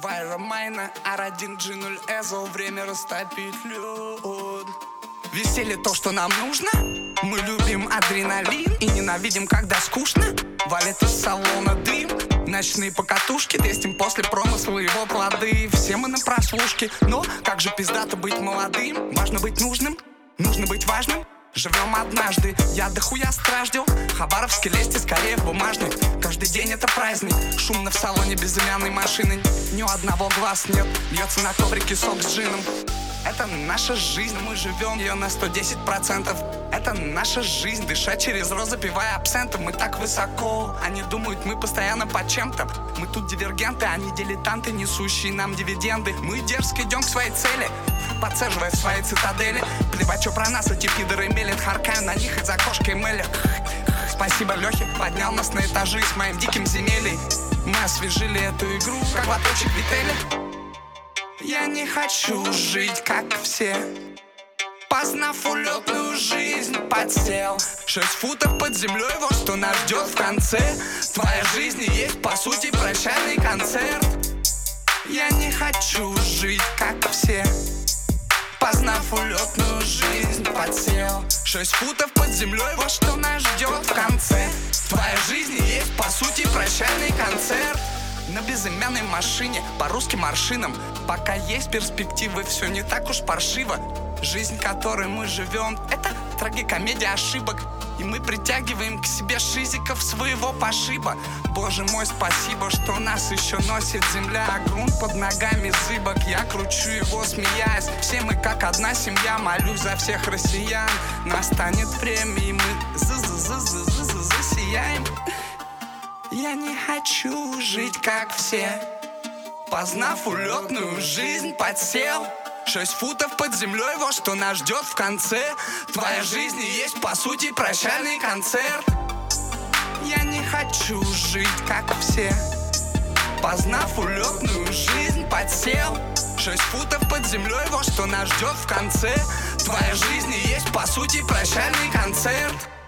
Вайра Майна, R1 G0 Эзо, время растопить лед. Веселье то, что нам нужно. Мы любим адреналин и ненавидим, когда скучно. Валит из салона дым, ночные покатушки, тестим после промысла его плоды. Все мы на прослушке, но как же пиздато быть молодым. Важно быть нужным, нужно быть важным. Живем однажды, я дохуя страждил. Хабаровский лезьте скорее в бумажник. Каждый день это праздник. Шумно в салоне безымянной машины. Ни у одного глаз нет, льется на коврике сок с джином. Это наша жизнь, мы живем ее на 110%. Это наша жизнь, дышать через рот, запивая абсентом. Мы так высоко, они думают, мы постоянно под чем-то. Мы тут дивергенты, они дилетанты, несущие нам дивиденды. Мы дерзко идем к своей цели, подсаживая в своей цитадели. Плевать, что про нас эти пидоры мелят. Харкаю на них из окошка и мыля. Спасибо Лехе, поднял нас на этажи с моим диким земелей. Мы освежили эту игру, как лоточек Вителли. Я не хочу жить, как все. Познав улетную жизнь, подсел 6 футов под землей, вот что нас ждет в конце. Твоя жизнь и есть, по сути, прощальный концерт. Я не хочу жить, как все. Познав улетную жизнь, подсел 6 футов под землей, вот что нас ждет в конце. Твоя жизнь и есть, по сути, прощальный концерт. На безымянной машине, по русским маршинам. Пока есть перспективы, все не так уж паршиво. Жизнь, которой мы живем, это трагикомедия ошибок. И мы притягиваем к себе шизиков своего пошиба. Боже мой, спасибо, что нас еще носит земля, а грунт под ногами зыбок. Я кручу его, смеясь. Все мы как одна семья, молюсь за всех россиян. Настанет время, и мы засияем. Я не хочу жить, как все. Познав улетную жизнь, подсел 6 футов под землей, вот что нас ждет в конце. Твоя жизнь и есть, по сути, прощальный концерт. Я не хочу жить, как все. Познав улетную жизнь, подсел 6 футов под землей, вот что нас ждет в конце. Твоя жизнь и есть, по сути, прощальный концерт.